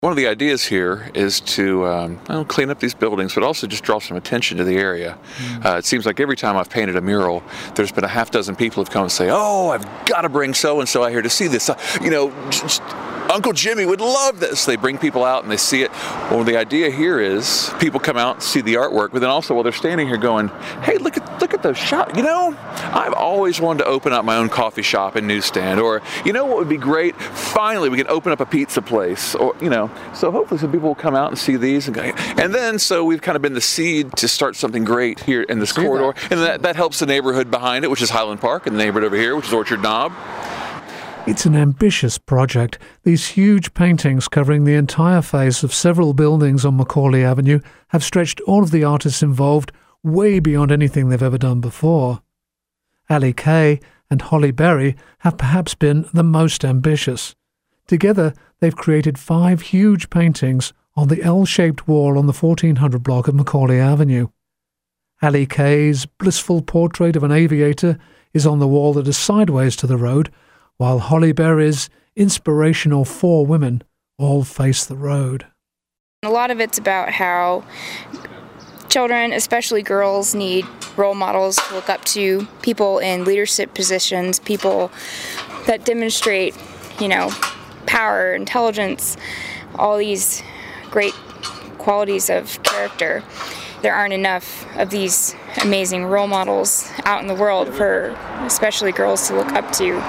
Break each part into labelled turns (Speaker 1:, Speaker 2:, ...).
Speaker 1: One of the ideas here is to clean up these buildings, but also just draw some attention to the area. It seems like every time I've painted a mural, there's been a half dozen people who've come and say, "Oh, I've got to bring so-and-so out here to see this. Uncle Jimmy would love this." They bring people out and they see it. Well, the idea here is people come out and see the artwork, but then also while they're standing here going, "Hey, look at those shops. I've always wanted to open up my own coffee shop and newsstand, or what would be great? Finally, we can open up a pizza place, or So hopefully some people will come out and see these and then so we've kind of been the seed to start something great here in this corridor, and that helps the neighborhood behind it, which is Highland Park, and the neighborhood over here, which is Orchard Knob.
Speaker 2: It's an ambitious project. These huge paintings covering the entire face of several buildings on Macaulay Avenue have stretched all of the artists involved way beyond anything they've ever done before. Ali Kay and Holly Berry have perhaps been the most ambitious. Together, they've created 5 huge paintings on the L-shaped wall on the 1400 block of Macaulay Avenue. Ali Kay's blissful portrait of an aviator is on the wall that is sideways to the road, while Holly Berry's inspirational 4 women all face the road.
Speaker 3: A lot of it's about how children, especially girls, need role models to look up to, people in leadership positions, people that demonstrate, power, intelligence, all these great qualities of character. There aren't enough of these amazing role models out in the world for especially girls to look up to.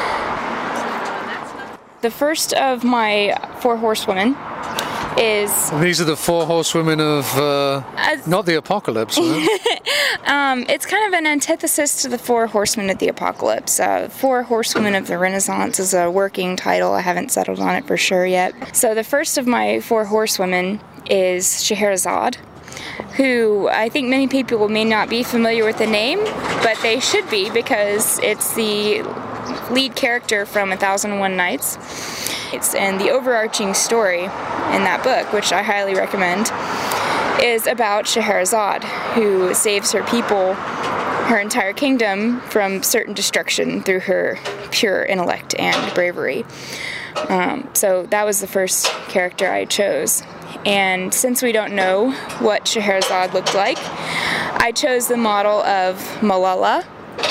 Speaker 3: The first of my 4 horsewomen is...
Speaker 2: These are the 4 horsewomen of, not the apocalypse,
Speaker 3: it's kind of an antithesis to the 4 horsemen of the apocalypse. 4 horsewomen of the Renaissance is a working title. I haven't settled on it for sure yet. So the first of my 4 horsewomen is Scheherazade, who I think many people may not be familiar with the name, but they should be, because it's the lead character from 1001 Nights. And the overarching story in that book, which I highly recommend, is about Scheherazade, who saves her people, her entire kingdom, from certain destruction through her pure intellect and bravery. So that was the first character I chose. And since we don't know what Scheherazade looked like, I chose the model of Malala.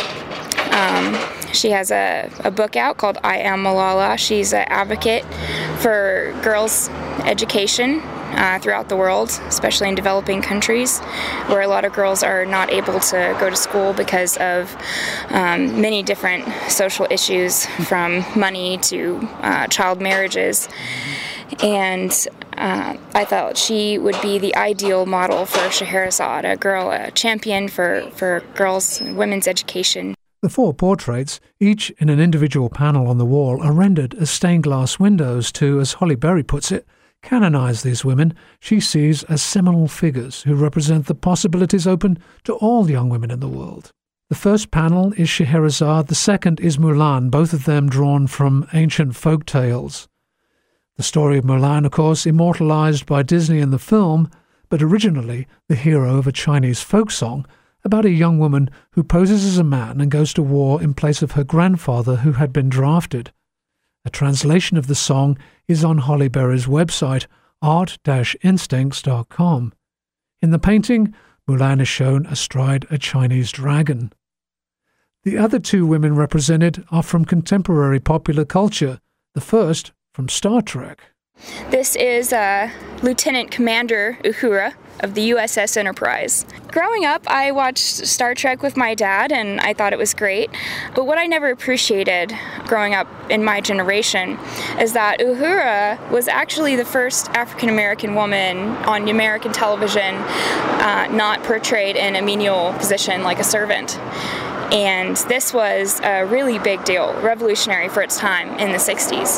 Speaker 3: She has a book out called I Am Malala. She's an advocate for girls' education throughout the world, especially in developing countries, where a lot of girls are not able to go to school because of many different social issues, from money to child marriages. And I thought she would be the ideal model for Scheherazade, a champion for girls' and women's education.
Speaker 2: The 4 portraits, each in an individual panel on the wall, are rendered as stained glass windows to, as Holly Berry puts it, canonize these women she sees as seminal figures who represent the possibilities open to all young women in the world. The first panel is Scheherazade, the second is Mulan, both of them drawn from ancient folk tales. The story of Mulan, of course, immortalized by Disney in the film, but originally the hero of a Chinese folk song about a young woman who poses as a man and goes to war in place of her grandfather who had been drafted. A translation of the song is on Holly Berry's website, art-instincts.com. In the painting, Mulan is shown astride a Chinese dragon. The other 2 women represented are from contemporary popular culture, the first from Star Trek.
Speaker 3: This is Lieutenant Commander Uhura of the USS Enterprise. Growing up, I watched Star Trek with my dad, and I thought it was great. But what I never appreciated growing up in my generation is that Uhura was actually the first African-American woman on American television not portrayed in a menial position like a servant. And this was a really big deal, revolutionary for its time in the 60s.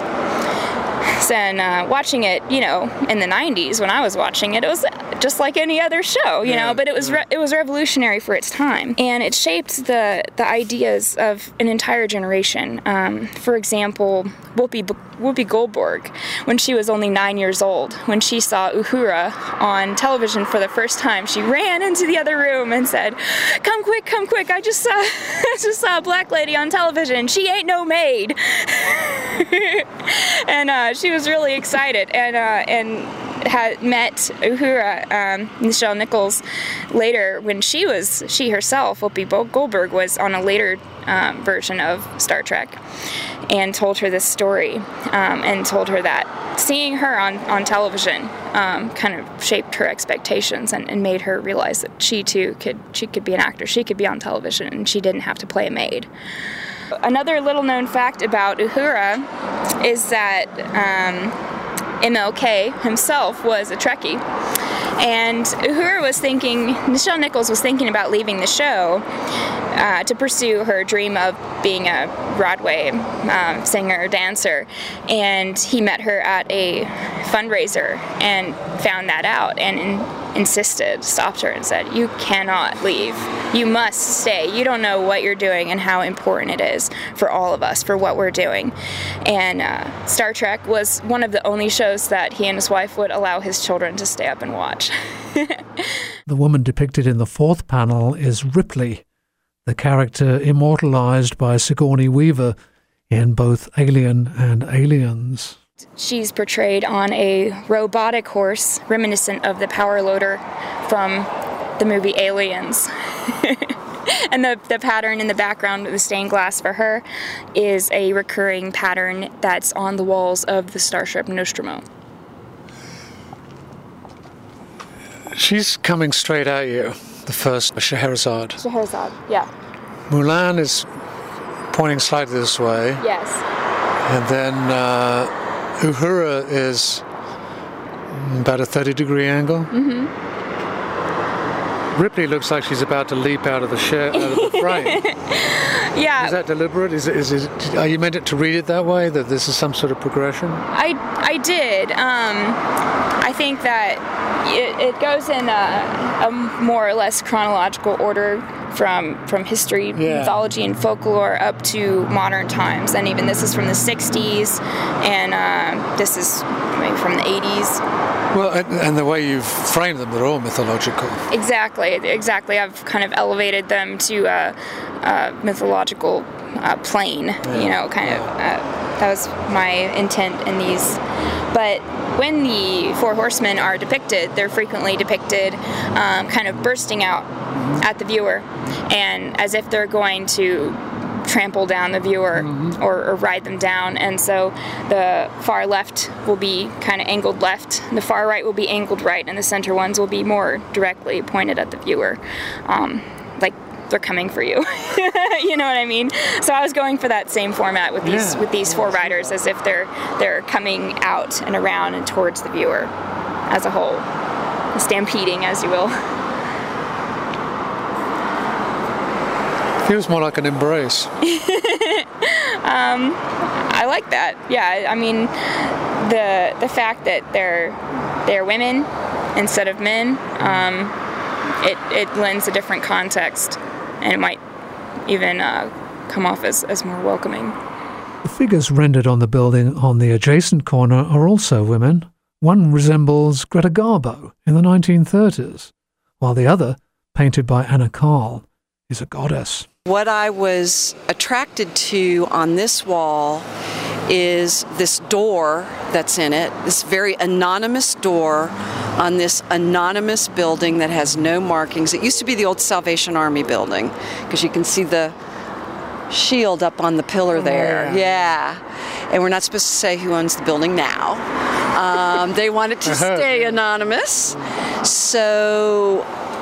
Speaker 3: And watching it, in the 90s when I was watching it, it was just like any other show, but it was revolutionary for its time. And it shaped the ideas of an entire generation. For example, Whoopi Goldberg, when she was only 9 years old, when she saw Uhura on television for the first time, she ran into the other room and said, come quick, I just saw a black lady on television. She ain't no maid." And she was really excited, and had met Uhura, Nichelle Nichols, later when she herself, Whoopi Goldberg, was on a later version of Star Trek, and told her this story, and told her that seeing her on television kind of shaped her expectations and made her realize that she too could be an actor, she could be on television, and she didn't have to play a maid. Another little known fact about Uhura is that MLK himself was a Trekkie, and Nichelle Nichols was thinking about leaving the show to pursue her dream of being a Broadway singer, dancer, and he met her at a fundraiser and found that out and stopped her and said, "You cannot leave. You must stay. You don't know what you're doing and how important it is for all of us, for what we're doing." And Star Trek was one of the only shows that he and his wife would allow his children to stay up and watch.
Speaker 2: The woman depicted in the fourth panel is Ripley, the character immortalized by Sigourney Weaver in both Alien and Aliens.
Speaker 3: She's portrayed on a robotic horse reminiscent of the power loader from the movie Aliens. And the pattern in the background of the stained glass for her is a recurring pattern that's on the walls of the starship Nostromo.
Speaker 2: She's coming straight at you, the first Scheherazade.
Speaker 3: Scheherazade, yeah.
Speaker 2: Mulan is pointing slightly this way.
Speaker 3: Yes.
Speaker 2: And then Uhura is about a 30-degree angle.
Speaker 3: Mm-hmm.
Speaker 2: Ripley looks like she's about to leap out of the frame.
Speaker 3: Yeah.
Speaker 2: Is that deliberate? Are you meant to read it that way, that this is some sort of progression?
Speaker 3: I did. I think that it goes in a more or less chronological order from history, mythology, and folklore up to modern times. And even this is from the 60s, and this is maybe from the 80s.
Speaker 2: Well, and the way you've framed them, they're all mythological.
Speaker 3: Exactly. I've kind of elevated them to a mythological plane, that was my intent in these. But when the four horsemen are depicted, they're frequently depicted kind of bursting out at the viewer, and as if they're going to trample down the viewer or ride them down. And so the far left will be kind of angled left, the far right will be angled right, and the center ones will be more directly pointed at the viewer, like they're coming for you. You know what I mean? So I was going for that same format with these four riders, as if they're coming out and around and towards the viewer as a whole, stampeding, as you will.
Speaker 2: Feels more like an embrace.
Speaker 3: I like that. Yeah, I mean, the fact that they're women instead of men, it lends a different context, and it might even come off as more welcoming.
Speaker 2: The figures rendered on the building on the adjacent corner are also women. One resembles Greta Garbo in the 1930s, while the other, painted by Anna Karl, is a goddess.
Speaker 4: What I was attracted to on this wall is this door that's in it, this very anonymous door on this anonymous building that has no markings. It used to be the old Salvation Army building, because you can see the shield up on the pillar there. Yeah. And we're not supposed to say who owns the building now. They want it to stay anonymous. So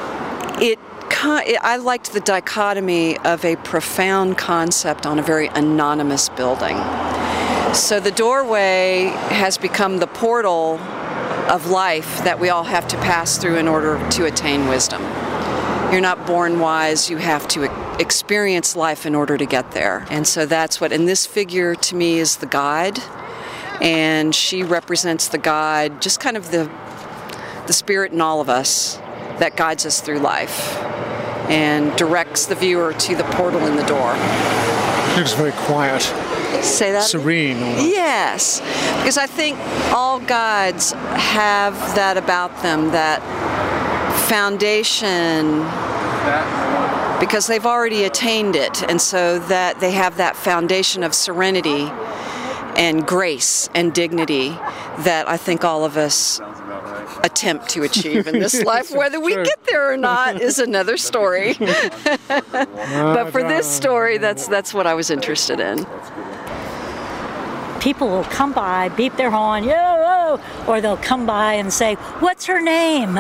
Speaker 4: I liked the dichotomy of a profound concept on a very anonymous building. So the doorway has become the portal of life that we all have to pass through in order to attain wisdom. You're not born wise, you have to experience life in order to get there. And so that's what, and this figure to me is the guide, and she represents the guide, just kind of the spirit in all of us that guides us through life and directs the viewer to the portal in the door.
Speaker 2: It looks very quiet.
Speaker 4: Say that?
Speaker 2: Serene.
Speaker 4: Yes, because I think all guides have that about them, that foundation, because they've already attained it, and so that they have that foundation of serenity and grace and dignity that I think all of us attempt to achieve in this life. Whether we get there or not is another story. But for this story, that's what I was interested in.
Speaker 5: People will come by, beep their horn, yo, or they'll come by and say, "What's her name?"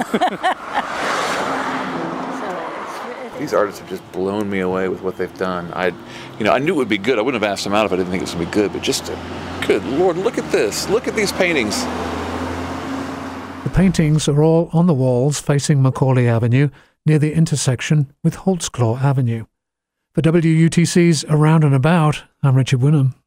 Speaker 1: These artists have just blown me away with what they've done. I knew it would be good. I wouldn't have asked them out if I didn't think it was going to be good, but good Lord, look at this. Look at these paintings.
Speaker 2: The paintings are all on the walls facing Macaulay Avenue, near the intersection with Holtzclaw Avenue. For WUTC's Around and About, I'm Richard Winham.